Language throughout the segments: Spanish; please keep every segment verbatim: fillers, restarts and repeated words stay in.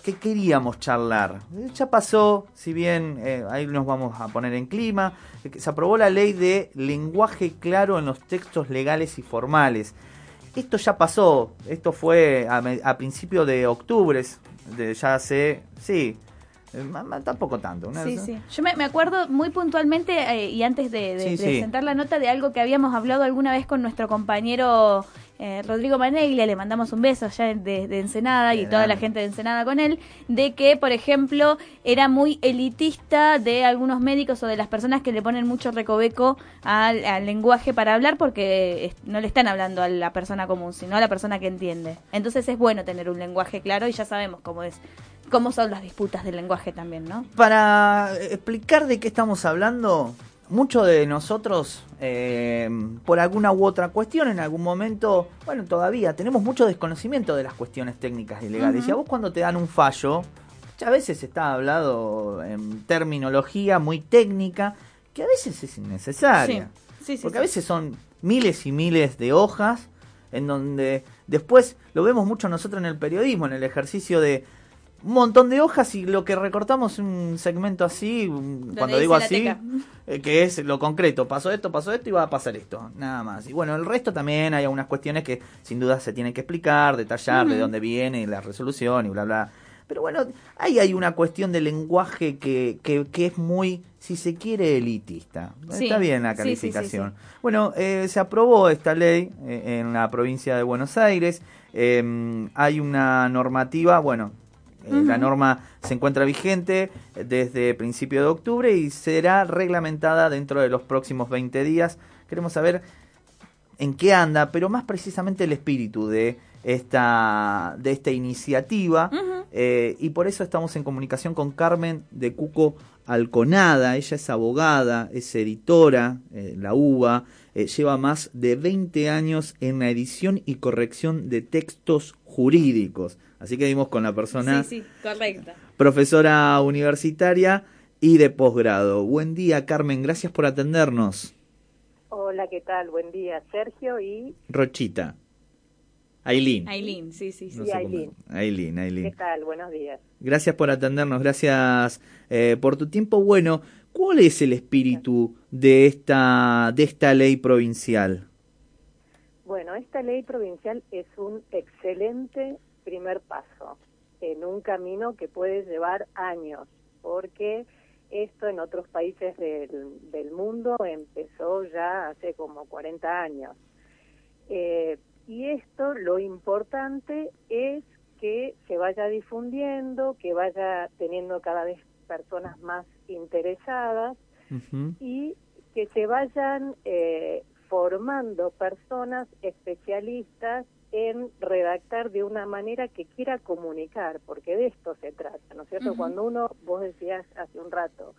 que queríamos charlar. Ya pasó, si bien eh, ahí nos vamos a poner en clima, se aprobó la ley de lenguaje claro en los textos legales y formales. Esto ya pasó, esto fue a, a principios de octubre, de ya hace, sí, eh, tampoco tanto. ¿No? Sí, sí. Yo me, me acuerdo muy puntualmente, eh, y antes de, de sí, presentar sí. la nota, de algo que habíamos hablado alguna vez con nuestro compañero eh, Rodrigo Maneglia, le mandamos un beso allá de, de Ensenada y toda la gente de Ensenada con él, de que, por ejemplo, era muy elitista de algunos médicos o de las personas que le ponen mucho recoveco al, al lenguaje para hablar porque no le están hablando a la persona común, sino a la persona que entiende. Entonces es bueno tener un lenguaje claro y ya sabemos cómo es. ¿Cómo son las disputas del lenguaje también, no? Para explicar de qué estamos hablando, muchos de nosotros, eh, por alguna u otra cuestión, en algún momento, bueno, todavía tenemos mucho desconocimiento de las cuestiones técnicas y legales. Uh-huh. Y a vos cuando te dan un fallo, muchas veces está hablado en terminología muy técnica, que a veces es innecesaria. Sí, sí, sí. Porque sí. a veces son miles y miles de hojas, en donde después lo vemos mucho nosotros en el periodismo, en el ejercicio de un montón de hojas y lo que recortamos un segmento así, Donde cuando digo así, eh, que es lo concreto, pasó esto, pasó esto y va a pasar esto, nada más. Y bueno, el resto también hay algunas cuestiones que sin duda se tienen que explicar, detallar, uh-huh. de dónde viene la resolución y bla, bla. Pero bueno, ahí hay una cuestión de lenguaje que, que, que es muy, si se quiere, elitista. Sí, está bien la calificación. Sí, sí, sí, sí. Bueno, eh, se aprobó esta ley eh, en la provincia de Buenos Aires. Eh, hay una normativa, bueno, Eh, uh-huh. La norma se encuentra vigente desde principio de octubre y será reglamentada dentro de los próximos veinte días. Queremos saber en qué anda, pero más precisamente el espíritu de esta, de esta iniciativa. Uh-huh. eh, y por eso estamos en comunicación con Carmen de Cuco Alconada. Ella es abogada, es editora en la U B A, eh, lleva más de veinte años en la edición y corrección de textos jurídicos. Así que vimos con la persona, sí, sí, correcta, profesora universitaria y de posgrado. Buen día, Carmen, gracias por atendernos. Hola, ¿qué tal? Buen día, Sergio y... Rochita. Ailín. Ailín, sí, sí, sí. No y sé Ailín. Cómo... Ailín, Ailín. ¿Qué tal? Buenos días. Gracias por atendernos, gracias eh, por tu tiempo. Bueno, ¿cuál es el espíritu de esta, de esta ley provincial? Bueno, esta ley provincial es un excelente primer paso en un camino que puede llevar años, porque esto en otros países del, del mundo empezó ya hace como cuarenta años. Eh, y esto, lo importante es que se vaya difundiendo, que vaya teniendo cada vez personas más interesadas, uh-huh. y que se vayan eh, formando personas especialistas en redactar de una manera que quiera comunicar, porque de esto se trata, ¿no es cierto? Uh-huh. Cuando uno, vos decías hace un rato,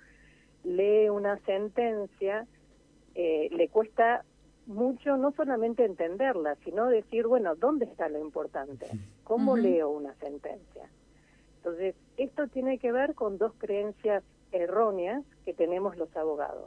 lee una sentencia, eh, le cuesta mucho no solamente entenderla, sino decir, bueno, ¿dónde está lo importante? ¿Cómo uh-huh. leo una sentencia? Entonces, esto tiene que ver con dos creencias erróneas que tenemos los abogados.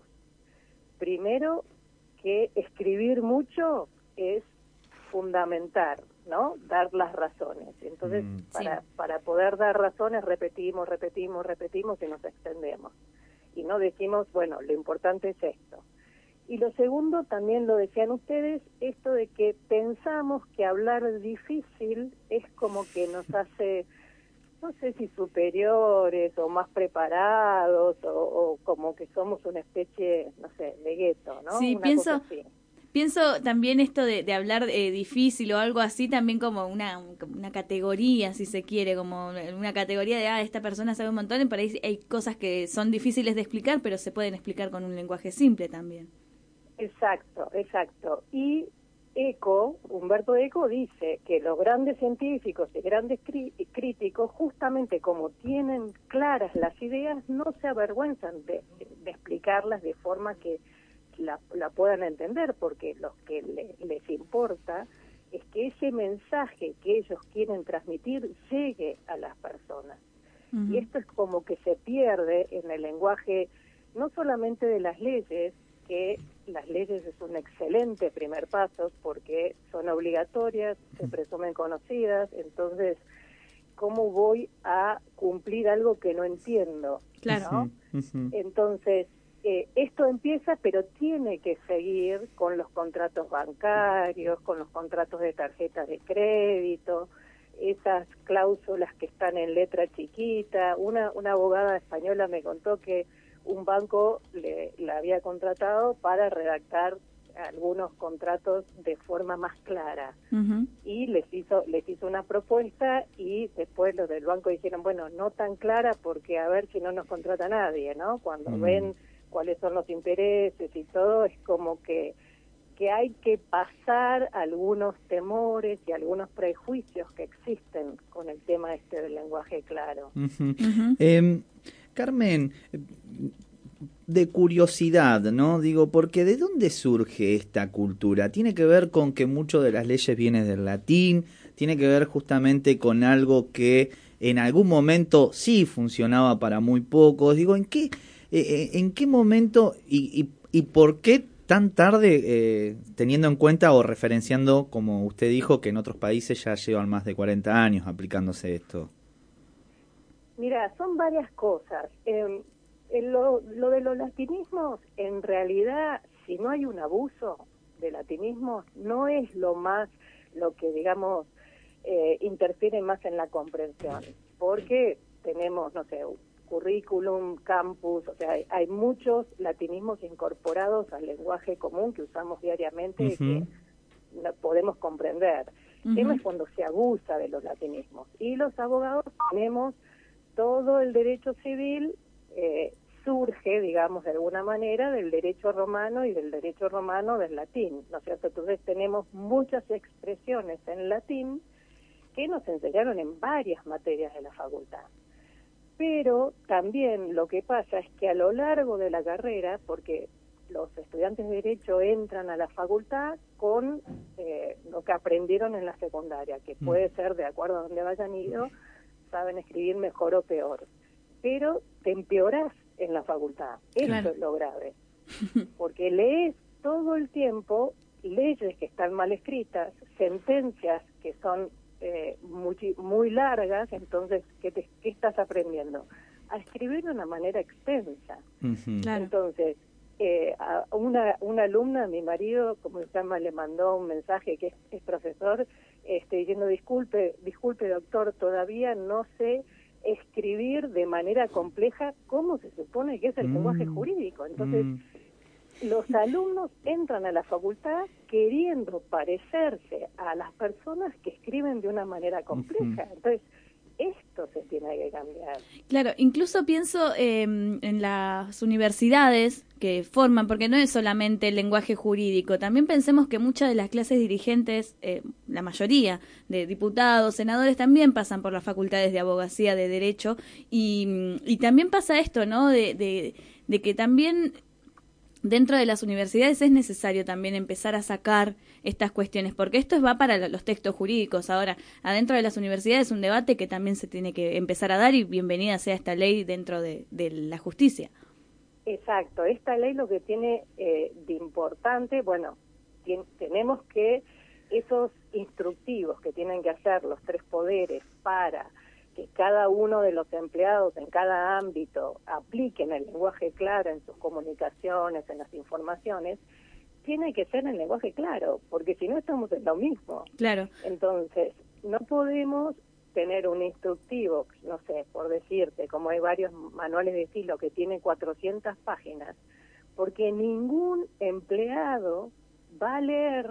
Primero, que escribir mucho es fundamental, ¿no? Dar las razones. Entonces, mm, para, sí. para poder dar razones, repetimos, repetimos, repetimos y nos extendemos. Y no decimos, bueno, lo importante es esto. Y lo segundo, también lo decían ustedes, esto de que pensamos que hablar difícil es como que nos hace, no sé si superiores o más preparados o, o como que somos una especie, no sé, de gueto, ¿no? Sí, una pienso... cosa así. Pienso también esto de, de hablar eh, difícil o algo así, también como una, una categoría, si se quiere, como una categoría de, ah, esta persona sabe un montón, y por ahí hay cosas que son difíciles de explicar, pero se pueden explicar con un lenguaje simple también. Exacto, exacto. Y Eco, Humberto Eco dice que los grandes científicos y grandes crí- críticos, justamente como tienen claras las ideas, no se avergüenzan de, de explicarlas de forma que La, la puedan entender, porque lo que le, les importa es que ese mensaje que ellos quieren transmitir llegue a las personas. Uh-huh. Y esto es como que se pierde en el lenguaje, no solamente de las leyes, que las leyes es un excelente primer paso porque son obligatorias, se presumen conocidas, entonces cómo voy a cumplir algo que no entiendo, claro, ¿no? Uh-huh, uh-huh. Entonces, eh, esto empieza, pero tiene que seguir con los contratos bancarios, con los contratos de tarjetas de crédito, esas cláusulas que están en letra chiquita. Una, una abogada española me contó que un banco le, la había contratado para redactar algunos contratos de forma más clara, uh-huh. y les hizo les hizo una propuesta, y después los del banco dijeron, bueno, no tan clara porque a ver si no nos contrata nadie, ¿no? Cuando Mm. ven cuáles son los intereses y todo, es como que que hay que pasar algunos temores y algunos prejuicios que existen con el tema este del lenguaje claro. Uh-huh. Uh-huh. Eh, Carmen, de curiosidad, ¿no? Digo, porque ¿de dónde surge esta cultura? ¿Tiene que ver con que mucho de las leyes viene del latín? ¿Tiene que ver justamente con algo que en algún momento sí funcionaba para muy pocos? Digo, ¿en qué, eh, en qué momento y, y, y por qué tan tarde, eh, teniendo en cuenta o referenciando, como usted dijo, que en otros países ya llevan más de cuarenta años aplicándose esto? Mira, son varias cosas. Eh, lo, lo de los latinismos, en realidad, si no hay un abuso de latinismos, no es lo más, lo que, digamos, eh, interfiere más en la comprensión, porque tenemos, no sé, currículum, campus, o sea, hay, hay muchos latinismos incorporados al lenguaje común que usamos diariamente y Uh-huh. que no podemos comprender. El Uh-huh. tema es cuando se abusa de los latinismos. Y los abogados tenemos todo el derecho civil, eh, surge, digamos, de alguna manera del derecho romano y del derecho romano del latín, ¿no es cierto? Entonces tenemos muchas expresiones en latín que nos enseñaron en varias materias de la facultad. Pero también lo que pasa es que a lo largo de la carrera, porque los estudiantes de Derecho entran a la facultad con eh, lo que aprendieron en la secundaria, que puede ser, de acuerdo a donde vayan ido, saben escribir mejor o peor. Pero te empeorás en la facultad. Eso Claro. es lo grave. Porque lees todo el tiempo leyes que están mal escritas, sentencias que son eh, muy, muy largas, entonces, ¿qué, te, ¿qué estás aprendiendo? A escribir de una manera extensa. Uh-huh. Claro. Entonces, eh, a una, una alumna, mi marido, como se llama, le mandó un mensaje que es, es profesor, este, diciendo, disculpe, disculpe doctor, todavía no sé escribir de manera compleja cómo se supone que es el Mm. lenguaje jurídico. Entonces, Mm. los alumnos entran a la facultad queriendo parecerse a las personas que escriben de una manera compleja. Uh-huh. Entonces, esto se tiene que cambiar. Claro, incluso pienso eh, en las universidades que forman, porque no es solamente el lenguaje jurídico, también pensemos que muchas de las clases dirigentes, eh, la mayoría de diputados, senadores, también pasan por las facultades de abogacía, de derecho, y, y también pasa esto, ¿no? De, de, de que también dentro de las universidades es necesario también empezar a sacar estas cuestiones, porque esto va para los textos jurídicos. Ahora, adentro de las universidades es un debate que también se tiene que empezar a dar, y bienvenida sea esta ley dentro de, de la justicia. Exacto, esta ley lo que tiene eh, de importante, bueno, tien, tenemos que esos instructivos que tienen que hacer los tres poderes para que cada uno de los empleados en cada ámbito apliquen el lenguaje claro en sus comunicaciones, en las informaciones, tiene que ser en lenguaje claro, porque si no estamos en lo mismo. Claro. Entonces, no podemos tener un instructivo, no sé, por decirte, como hay varios manuales de estilo que tienen cuatrocientas páginas, porque ningún empleado va a leer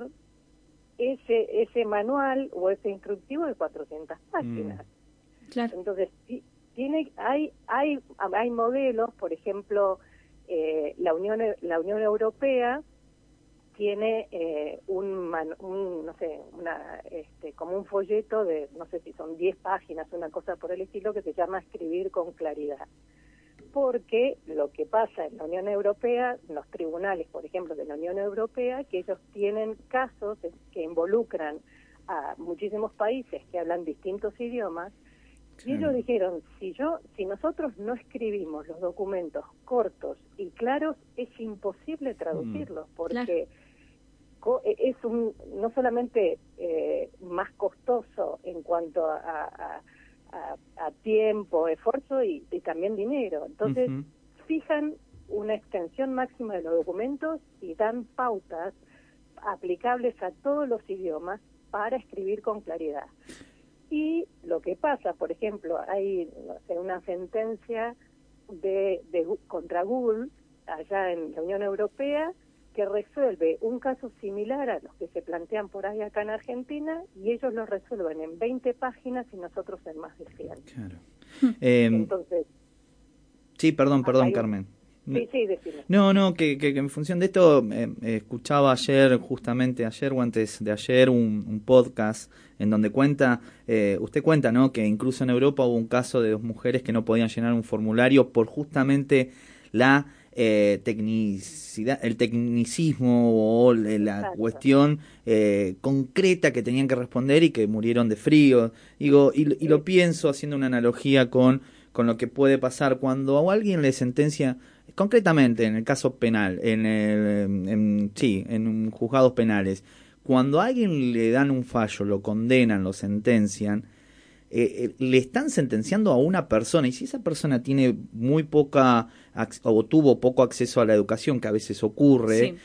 ese ese manual o ese instructivo de cuatrocientas páginas. Mm. Claro. Entonces, tiene hay hay hay modelos, por ejemplo, eh, la Unión la Unión Europea tiene eh, un, man, un no sé una este como un folleto de no sé si son diez páginas, una cosa por el estilo, que se llama Escribir con claridad, porque lo que pasa en la Unión Europea, en los tribunales, por ejemplo, de la Unión Europea, que ellos tienen casos que involucran a muchísimos países que hablan distintos idiomas. Y ellos dijeron, si yo, si nosotros no escribimos los documentos cortos y claros, es imposible traducirlos, porque claro. es un no solamente eh, más costoso en cuanto a, a, a, a tiempo, esfuerzo y, y también dinero. Entonces, uh-huh. fijan una extensión máxima de los documentos y dan pautas aplicables a todos los idiomas para escribir con claridad. Y lo que pasa, por ejemplo, hay no sé, una sentencia de, de contra Google allá en la Unión Europea que resuelve un caso similar a los que se plantean por ahí acá en Argentina, y ellos lo resuelven en veinte páginas y nosotros en más de cien. Claro. Eh, Entonces, sí, perdón, perdón, un... Carmen. Sí, sí, decime. No, no, que, que, que en función de esto, eh, eh, escuchaba ayer, justamente ayer o antes de ayer, un, un podcast en donde cuenta, eh, usted cuenta, ¿no?, que incluso en Europa hubo un caso de dos mujeres que no podían llenar un formulario por justamente la eh, tecnicidad, el tecnicismo o la Exacto. cuestión eh, concreta que tenían que responder y que murieron de frío. Digo, y, y sí. lo pienso haciendo una analogía con, con lo que puede pasar cuando a alguien le sentencia, concretamente en el caso penal, en, el, en sí, en juzgados penales, cuando a alguien le dan un fallo, lo condenan, lo sentencian, eh, eh, le están sentenciando a una persona, y si esa persona tiene muy poca o tuvo poco acceso a la educación, que a veces ocurre, sí.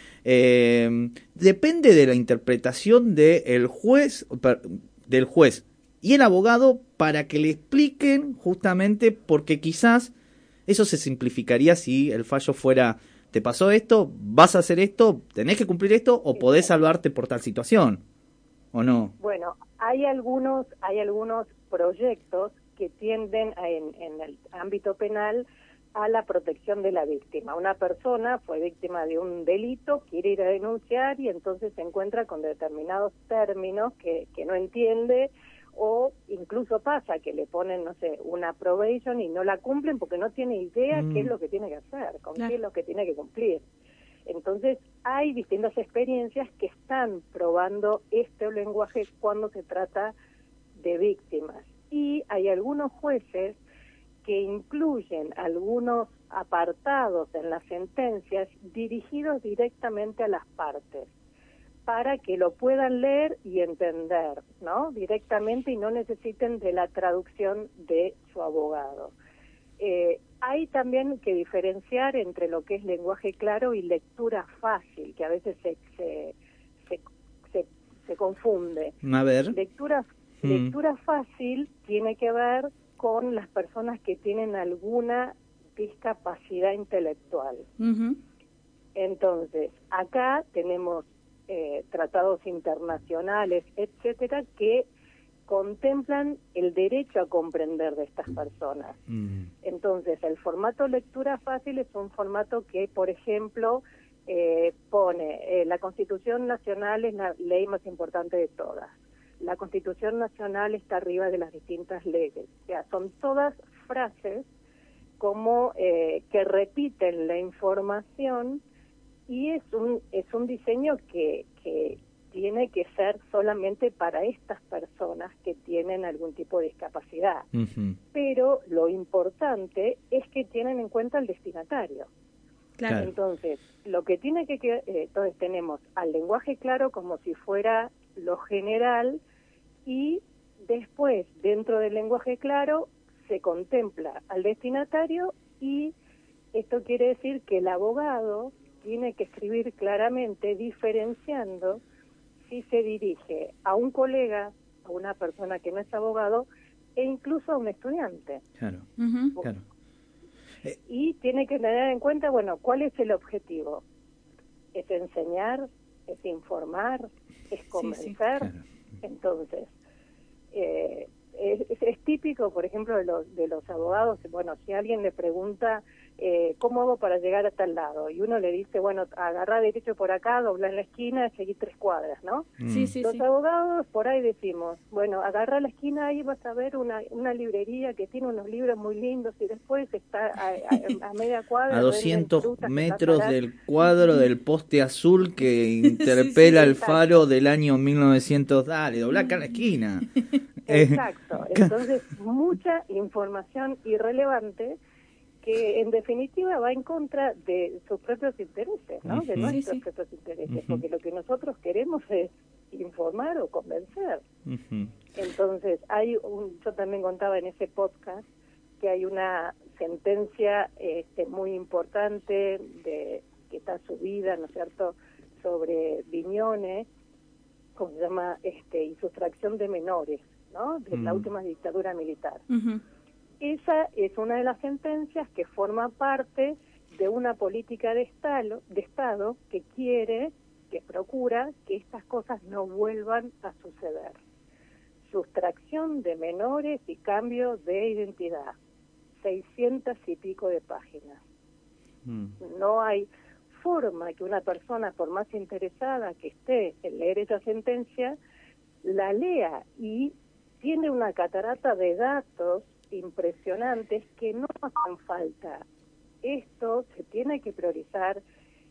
eh, depende de la interpretación del juez, del juez y el abogado para que le expliquen justamente, porque quizás eso se simplificaría si el fallo fuera: te pasó esto, vas a hacer esto, tenés que cumplir esto o podés salvarte por tal situación, ¿o no? Bueno, hay algunos, hay algunos proyectos que tienden a, en, en el ámbito penal a la protección de la víctima. Una persona fue víctima de un delito, quiere ir a denunciar y entonces se encuentra con determinados términos que, que no entiende, o incluso pasa que le ponen, no sé, una probation y no la cumplen porque no tiene idea mm. qué es lo que tiene que hacer, con claro. qué es lo que tiene que cumplir. Entonces, hay distintas experiencias que están probando este lenguaje cuando se trata de víctimas. Y hay algunos jueces que incluyen algunos apartados en las sentencias dirigidos directamente a las partes, para que lo puedan leer y entender, ¿no?, directamente, y no necesiten de la traducción de su abogado. Eh, hay también que diferenciar entre lo que es lenguaje claro y lectura fácil, que a veces se se, se, se, se confunde. A ver. Lectura, hmm. lectura fácil tiene que ver con las personas que tienen alguna discapacidad intelectual. Uh-huh. Entonces, acá tenemos Eh, tratados internacionales, etcétera, que contemplan el derecho a comprender de estas personas. Mm. Entonces, el formato lectura fácil es un formato que, por ejemplo, eh, pone eh, la Constitución Nacional es la ley más importante de todas. La Constitución Nacional está arriba de las distintas leyes. O sea, son todas frases como eh, que repiten la información. Y es un es un diseño que, que tiene que ser solamente para estas personas que tienen algún tipo de discapacidad. Uh-huh. Pero lo importante es que tienen en cuenta el destinatario. Claro. Entonces, lo que tiene que quedar, eh, entonces tenemos al lenguaje claro como si fuera lo general, y después, dentro del lenguaje claro, se contempla al destinatario, y esto quiere decir que el abogado tiene que escribir claramente, diferenciando si se dirige a un colega, a una persona que no es abogado, e incluso a un estudiante. Claro, uh-huh. claro. Y tiene que tener en cuenta, bueno, ¿cuál es el objetivo? ¿Es enseñar? ¿Es informar? ¿Es convencer? Sí, sí. Claro. Entonces, eh, es, es típico, por ejemplo, de los, de los abogados, bueno, si alguien le pregunta eh, ¿cómo hago para llegar a tal lado? Y uno le dice, bueno, agarrá derecho por acá, dobla en la esquina, seguí tres cuadras, ¿no? Sí, sí, Los sí. abogados por ahí decimos, bueno, agarrá la esquina, ahí vas a ver una, una librería que tiene unos libros muy lindos, y después está a, a, a media cuadra. A doscientos metros del cuadro del poste azul que interpela sí, sí, el faro del año mil novecientos, dale, doblá acá la esquina. Exacto, entonces mucha información irrelevante que en definitiva va en contra de sus propios intereses, ¿no? Uh-huh. De nuestros sí, sí. propios intereses, uh-huh. porque lo que nosotros queremos es informar o convencer. Uh-huh. Entonces, hay un, yo también contaba en ese podcast que hay una sentencia este, muy importante de que está subida, ¿no es cierto?, sobre Viñones, como se llama, este, y sustracción de menores, ¿no?, de uh-huh. la última dictadura militar. Uh-huh. Esa es una de las sentencias que forma parte de una política de estado, de Estado que quiere, que procura que estas cosas no vuelvan a suceder. Sustracción de menores y cambio de identidad. seiscientas y pico de páginas. Mm. No hay forma que una persona, por más interesada que esté en leer esa sentencia, la lea, y tiene una catarata de datos impresionantes que no hacen falta. Esto se tiene que priorizar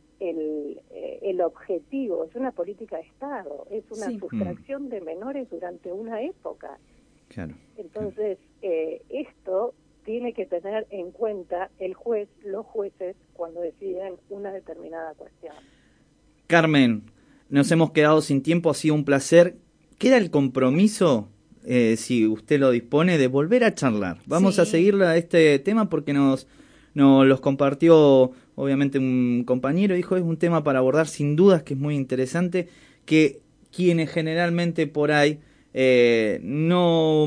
el, eh, el objetivo, es una política de Estado, es una sí. sustracción mm. de menores durante una época. Claro. Entonces, eh, esto tiene que tener en cuenta el juez, los jueces, cuando deciden una determinada cuestión. Carmen, nos hemos quedado sin tiempo, ha sido un placer. ¿Queda el compromiso, eh, si usted lo dispone, de volver a charlar? Vamos sí. a seguir a este tema porque nos, nos los compartió, obviamente, un compañero. Dijo, es un tema para abordar sin dudas, que es muy interesante, que quienes generalmente por ahí eh, no...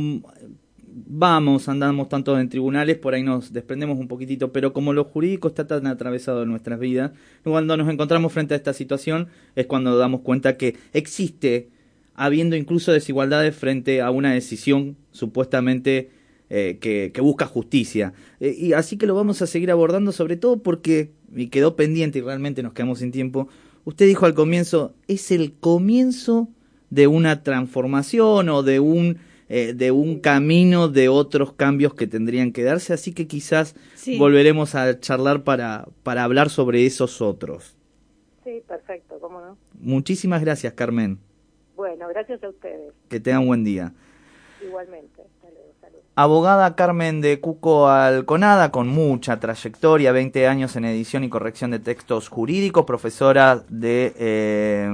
vamos, andamos tanto en tribunales, por ahí nos desprendemos un poquitito, pero como lo jurídico está tan atravesado en nuestras vidas, cuando nos encontramos frente a esta situación es cuando damos cuenta que existe, habiendo incluso desigualdades frente a una decisión supuestamente eh, que, que busca justicia. Eh, y así que lo vamos a seguir abordando, sobre todo porque, y quedó pendiente y realmente nos quedamos sin tiempo, usted dijo al comienzo, es el comienzo de una transformación o de un... Eh, de un camino de otros cambios que tendrían que darse, así que quizás sí. volveremos a charlar para, para hablar sobre esos otros. Sí, perfecto, cómo no. Muchísimas gracias, Carmen. Bueno, gracias a ustedes. Que tengan buen día. Igualmente. Saludos, saludos. Abogada Carmen de Cuco Alconada, con mucha trayectoria, veinte años en edición y corrección de textos jurídicos, profesora de, eh,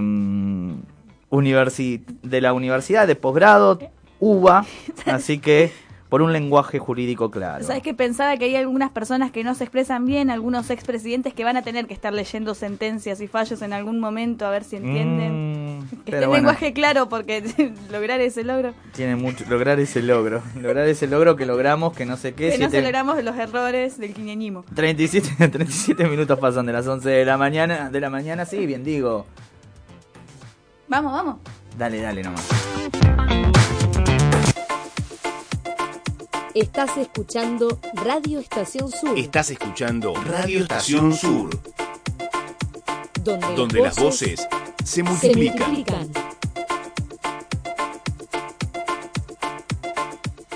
universi- de la Universidad de Posgrado, U B A, así que por un lenguaje jurídico claro. ¿Sabes que pensaba que hay algunas personas que no se expresan bien, algunos expresidentes que van a tener que estar leyendo sentencias y fallos en algún momento a ver si entienden? Mm, que esté el bueno, lenguaje claro, porque lograr ese logro. Tiene mucho, lograr ese logro, lograr ese logro que logramos, que no sé qué. Que siete, no celebramos los errores del quinquennismo. treinta y siete, treinta y siete minutos pasan de las once de la mañana, de la mañana, sí, bien digo. Vamos, vamos. Dale, dale nomás. Estás escuchando Radio Estación Sur. Estás escuchando Radio Estación Sur. Donde, donde las voces se multiplican. Se multiplican.